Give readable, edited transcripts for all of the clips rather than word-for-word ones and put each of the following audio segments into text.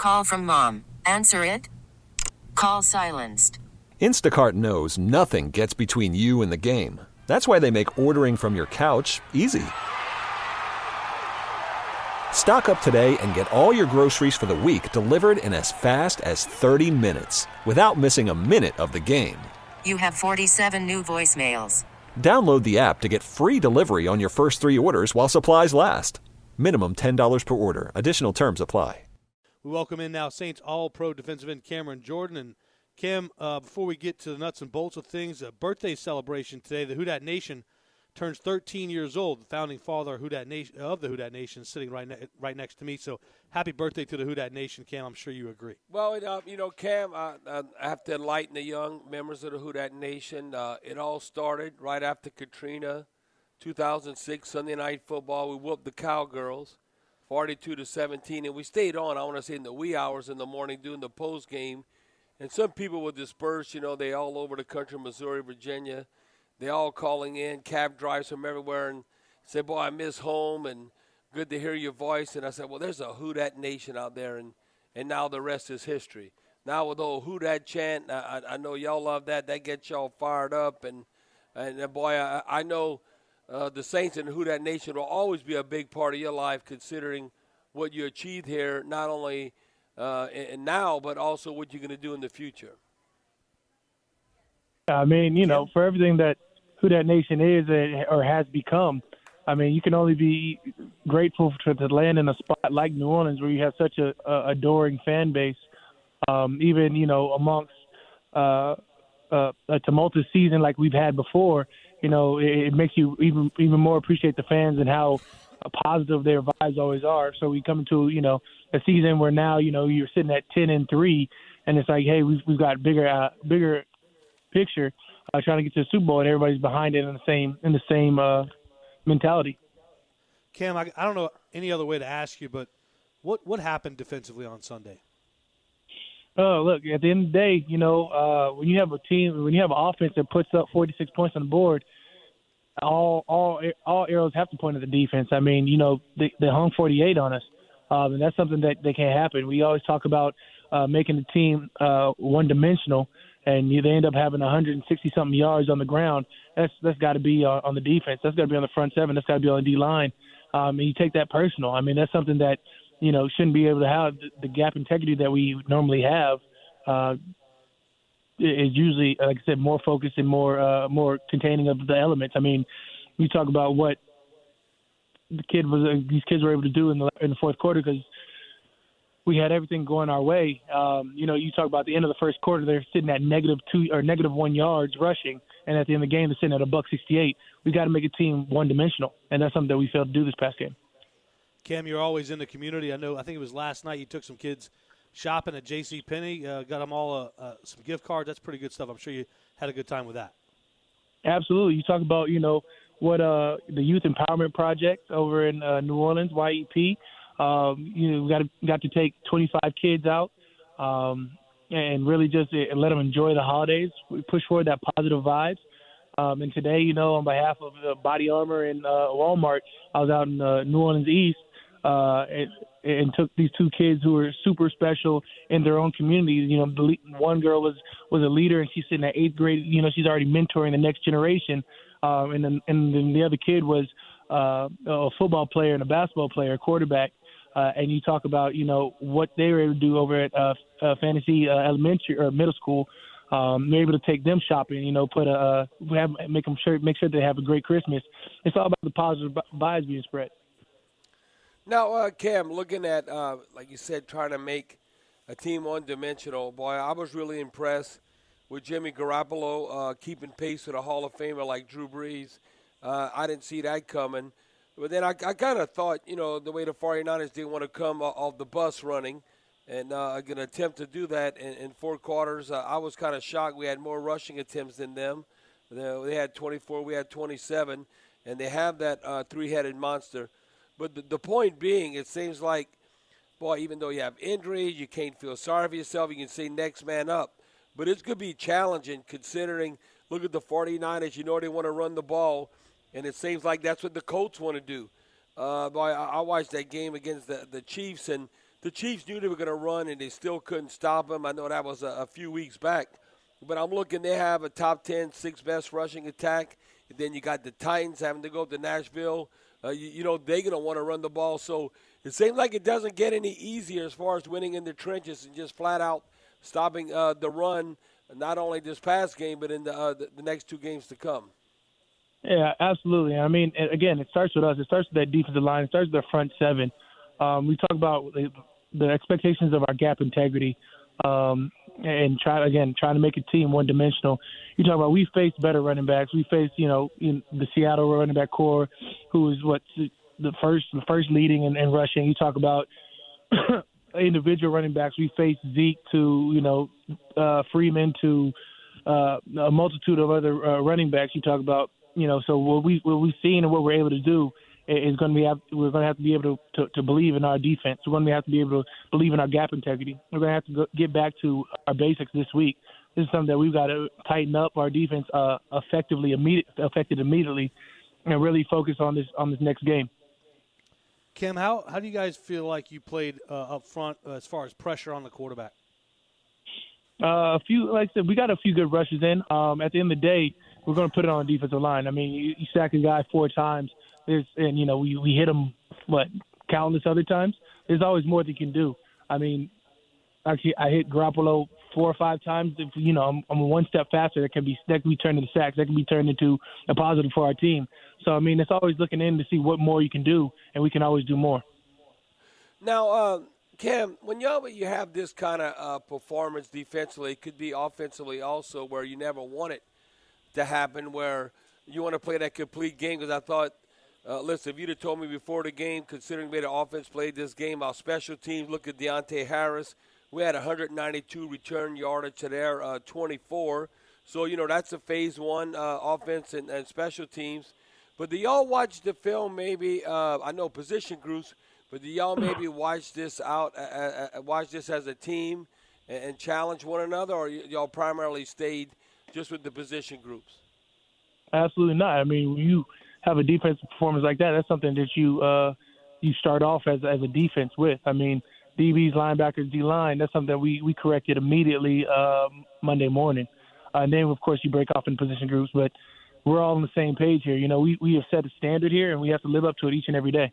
Call from mom. Answer it. Call silenced. Instacart knows nothing gets between you and the game. That's why they make ordering from your couch easy. Stock up today and get all your groceries for the week delivered in as fast as 30 minutes without missing a minute of the game. You have 47 new voicemails. Download the app to get free delivery on your first 3 orders while supplies last. Minimum $10 per order. Additional terms apply. We welcome in now Saints All-Pro defensive end Cameron Jordan. And Cam, before we get to the nuts and bolts of things, a birthday celebration today. The Who Dat Nation turns 13 years old. The founding father of the Who Dat Nation sitting right next to me. So happy birthday to the Who Dat Nation, Cam. I'm sure you agree. Well, Cam, I have to enlighten the young members of the Who Dat Nation. It all started right after Katrina, 2006, Sunday Night Football. We whooped the Cowgirls 42-17, and we stayed on, I want to say, in the wee hours in the morning doing the post game. And some people were dispersed, they all over the country, Missouri, Virginia. They all calling in, cab drivers from everywhere, and said, boy, I miss home, and good to hear your voice. And I said, well, there's a Who Dat Nation out there, and now the rest is history. Now with the old Who Dat chant, I know y'all love that. That gets y'all fired up. And boy, I know the Saints and the Who Dat Nation will always be a big part of your life, considering what you achieved here, not only and now, but also what you're going to do in the future. I mean, for everything that Who Dat Nation is or has become, I mean, you can only be grateful to land in a spot like New Orleans where you have such a adoring fan base. Even, amongst a tumultuous season like we've had before, it makes you even more appreciate the fans and how positive their vibes always are. So we come into, a season where now, you're sitting at 10-3, and it's like, hey, we've got bigger picture, trying to get to the Super Bowl, and everybody's behind it in the same mentality. Cam, I don't know any other way to ask you, but what happened defensively on Sunday? Look, at the end of the day, when you have a team, when you have an offense that puts up 46 points on the board, all arrows have to point at the defense. I mean, they hung 48 on us, and that's something that can't happen. We always talk about making the team one-dimensional, and they end up having 160-something yards on the ground. That's got to be on the defense. That's got to be on the front seven. That's got to be on the D-line. And you take that personal. I mean, that's something that, shouldn't be able to have. The gap integrity that we normally have is usually, like I said, more focused and more containing of the elements. I mean, you talk about what these kids were able to do in the fourth quarter, because we had everything going our way. You talk about the end of the first quarter, they're sitting at -2 or -1 yards rushing, and at the end of the game, they're sitting at $168. We got to make a team one-dimensional, and that's something that we failed to do this past game. Cam, you're always in the community. I think it was last night you took some kids shopping at JCPenney, got them all some gift cards. That's pretty good stuff. I'm sure you had a good time with that. Absolutely. You talk about, what the Youth Empowerment Project over in New Orleans, YEP. We got to take 25 kids out and really just let them enjoy the holidays. We push forward that positive vibes. And today, on behalf of Body Armor and Walmart, I was out in New Orleans East and took these two kids who were super special in their own communities. One girl was a leader, and she's sitting at 8th grade. She's already mentoring the next generation. And then the other kid was a football player and a basketball player, a quarterback. And you talk about, what they were able to do over at Fantasy Elementary or Middle School. They're able to take them shopping, make sure they have a great Christmas. It's all about the positive vibes being spread. Now, Cam, looking at, like you said, trying to make a team one-dimensional, boy, I was really impressed with Jimmy Garoppolo keeping pace with a Hall of Famer like Drew Brees. I didn't see that coming. But then I kind of thought, the way the 49ers didn't want to come off the bus running and going to attempt to do that in 4 quarters. I was kind of shocked. We had more rushing attempts than them. They had 24, we had 27, and they have that three-headed monster. But the point being, it seems like, boy, even though you have injuries, you can't feel sorry for yourself. You can say next man up. But it's going to be challenging considering, look at the 49ers. They want to run the ball, and it seems like that's what the Colts want to do. Boy, I watched that game against the Chiefs, and the Chiefs knew they were going to run, and they still couldn't stop them. I know that was a few weeks back. But I'm looking, they have a top 10, sixth best rushing attack. And then you got the Titans having to go to Nashville. They're going to want to run the ball. So it seems like it doesn't get any easier as far as winning in the trenches and just flat out stopping the run, not only this past game, but in the next two games to come. Yeah, absolutely. I mean, again, it starts with us. It starts with that defensive line. It starts with our front seven. We talk about the expectations of our gap integrity and trying to make a team one-dimensional. You talk about we faced better running backs. We faced, in the Seattle running back core, who is the first leading in rushing. You talk about individual running backs. We faced Zeke to, Freeman to a multitude of other running backs. You talk about, so what we've seen and what we're able to do is going to be we're going to have to be able to believe in our defense. We're going to have to be able to believe in our gap integrity. We're going to have to get back to our basics this week. This is something that we've got to tighten up our defense affected immediately, and really focus on this next game. Kim, how do you guys feel like you played up front as far as pressure on the quarterback? Like I said, we got a few good rushes in. At the end of the day, we're going to put it on the defensive line. I mean, you sack a guy 4 times. We hit him, countless other times. There's always more they can do. I mean, actually, I hit Garoppolo 4 or 5 times. If I'm one step faster, that can be turned into sacks. That can be turned into a positive for our team. So I mean, it's always looking in to see what more you can do, and we can always do more. Now, Cam, when you have this kind of performance defensively, it could be offensively also, where you never want it to happen, where you want to play that complete game. Because I thought, listen, if you'd have told me before the game, considering the way the offense played this game, our special teams, look at Deontay Harris. We had 192 return yardage to their 24. So, that's a phase one offense and special teams. But do y'all watch the film maybe, I know position groups, but do y'all maybe watch this watch this as a team and challenge one another, or y'all primarily stayed just with the position groups? Absolutely not. I mean, when you have a defensive performance like that, that's something that you start off as a defense with. I mean, DBs, linebackers, D-line, that's something that we corrected immediately Monday morning. And then, of course, you break off in position groups. But we're all on the same page here. We have set a standard here, and we have to live up to it each and every day.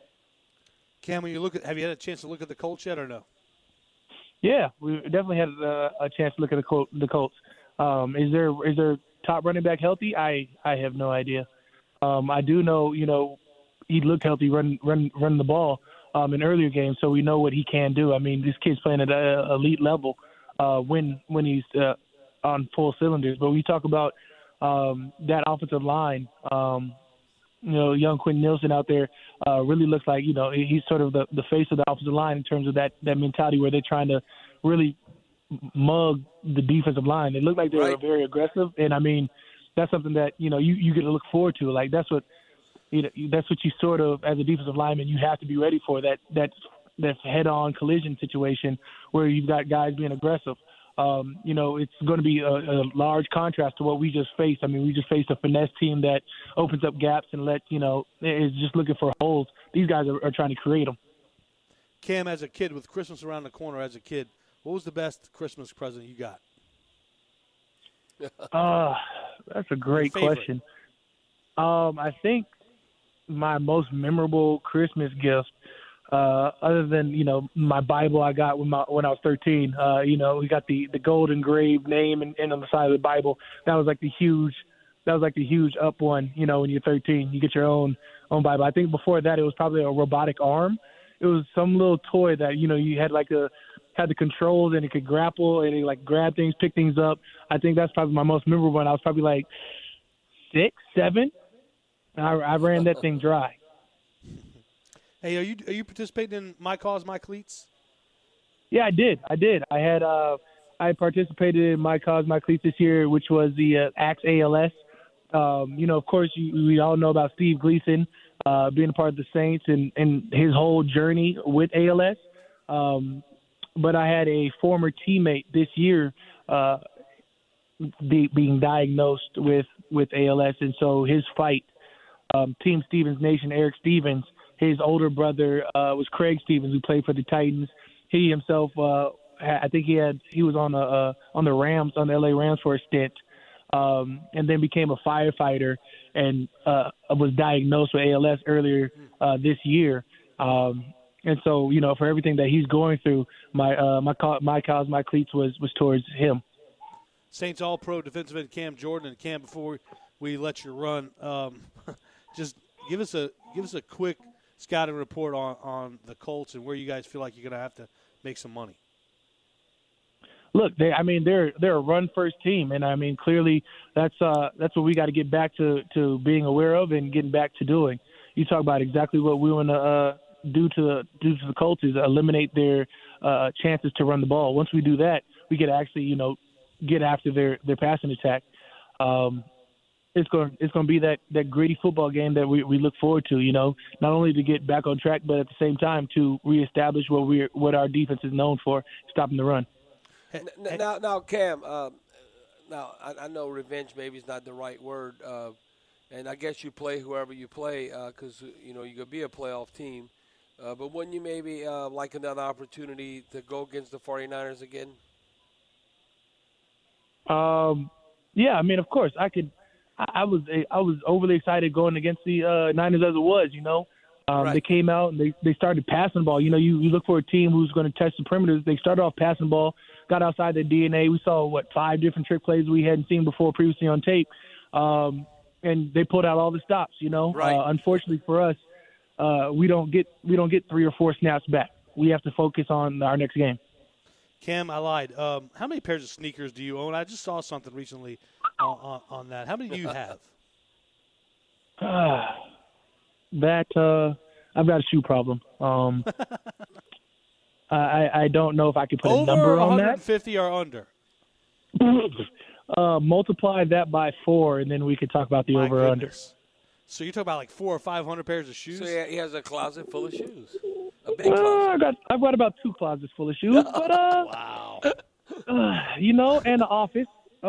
Cam, when you have you had a chance to look at the Colts yet or no? Yeah, we definitely had a chance to look at the Colts. Is their top running back healthy? I have no idea. I do know, he looked healthy run the ball in earlier games, so we know what he can do. I mean, this kid's playing at an elite level when he's on full cylinders. But we talk about that offensive line. Young Quentin Nielsen out there really looks like, he's sort of the face of the offensive line in terms of that mentality where they're trying to really mug the defensive line. They look like they're very aggressive, and I mean, that's something that you get to look forward to. Like that's what you sort of, as a defensive lineman, you have to be ready for that head-on collision situation where you've got guys being aggressive. It's going to be a large contrast to what we just faced. I mean, we just faced a finesse team that opens up gaps and is just looking for holes. These guys are trying to create them. Cam, as a kid, with Christmas around the corner, what was the best Christmas present you got? That's a great question. I think my most memorable Christmas gift, other than my Bible I got when I was 13, we got the gold engraved name and on the side of the Bible. That was like the huge up one. When you're 13, you get your own Bible. I think before that it was probably a robotic arm. It was some little toy that you had had the controls and it could grapple and it grab things, pick things up. I think that's probably my most memorable one. I was probably 6, 7. I ran that thing dry. Hey, are you participating in My Cause, My Cleats? Yeah, I did. I participated in My Cause, My Cleats this year, which was the Axe ALS. Of course, we all know about Steve Gleason being a part of the Saints and his whole journey with ALS. But I had a former teammate this year being diagnosed with ALS, and so his fight, Team Stevens Nation, Eric Stevens, his older brother was Craig Stevens, who played for the Titans. he himself, I think he was on the Rams, on the LA Rams for a stint, and then became a firefighter and was diagnosed with ALS earlier this year. And so, for everything that he's going through, my cleats was towards him. Saints All-Pro defensive end Cam Jordan. And Cam, before we let you run, just give us a quick scouting report on the Colts and where you guys feel like you're going to have to make some money. Look, they're a run-first team, and I mean clearly that's what we got to get back to being aware of and getting back to doing. You talk about exactly what we want to do to the Colts is eliminate their chances to run the ball. Once we do that, we could actually get after their passing attack. It's going to be that gritty football game that we look forward to. Not only to get back on track, but at the same time to reestablish what our defense is known for, stopping the run. Now, Cam. Now I know revenge maybe is not the right word, and I guess you play whoever you play because you're gonna be a playoff team. But wouldn't you maybe like another opportunity to go against the 49ers again? Yeah, I mean, of course, I could. I was overly excited going against the Niners as it was. Right. They came out and they started passing the ball. You look for a team who's going to test the perimeters. They started off passing the ball, got outside their DNA. We saw 5 different trick plays we hadn't seen before previously on tape, and they pulled out all the stops. Right. Unfortunately for us, we don't get 3 or 4 snaps back. We have to focus on our next game. Cam, I lied. How many pairs of sneakers do you own? I just saw something recently on that. How many do you have? I've got a shoe problem. I don't know if I could put a number on that. Over 150 or under? Multiply that by 4, and then we could talk about the over or under. So you're talking about 400 or 500 pairs of shoes? So he has a closet full of shoes. A big closet. I've got about 2 closets full of shoes. But wow. And the office.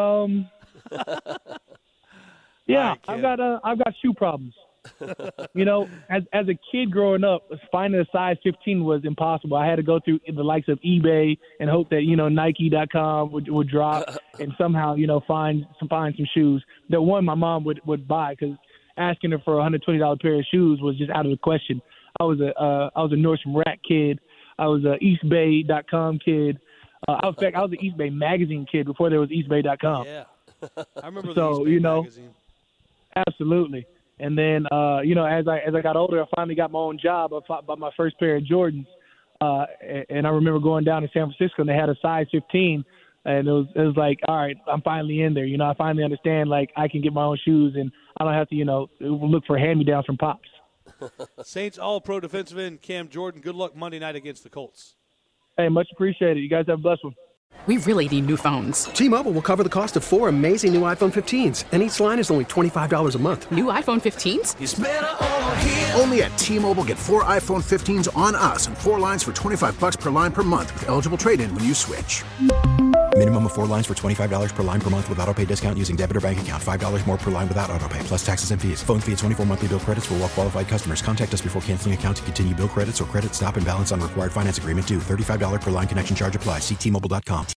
Yeah, right, I've got shoe problems. As a kid growing up, finding a size 15 was impossible. I had to go through the likes of eBay and hope that Nike.com would drop and somehow find some shoes that my mom would buy, because asking her for a $120 pair of shoes was just out of the question. I was a Nordstrom Rack kid. I was a Eastbay.com kid. In fact, I was an Eastbay magazine kid before there was Eastbay.com. Yeah, I remember the Eastbay magazine. Absolutely. And then, as I got older, I finally got my own job. I bought my first pair of Jordans, and I remember going down to San Francisco, and they had a size 15, and it was like, all right, I'm finally in there. I finally understand, I can get my own shoes, and I don't have to, look for hand-me-downs from Pops. Saints All-Pro defensive end Cam Jordan, good luck Monday night against the Colts. Hey, much appreciated. You guys have a blessed one. We really need new phones. T-Mobile will cover the cost of 4 amazing new iPhone 15s, and each line is only $25 a month. New iPhone 15s? It's better over here. Only at T-Mobile, get 4 iPhone 15s on us and 4 lines for $25 per line per month with eligible trade-in when you switch. Minimum of 4 lines for $25 per line per month with autopay discount using debit or bank account. $5 more per line without autopay, plus taxes and fees. Phone fee at 24 monthly bill credits for well-qualified customers. Contact us before canceling account to continue bill credits or credit stop and balance on required finance agreement due. $35 per line connection charge applies. See T-Mobile.com.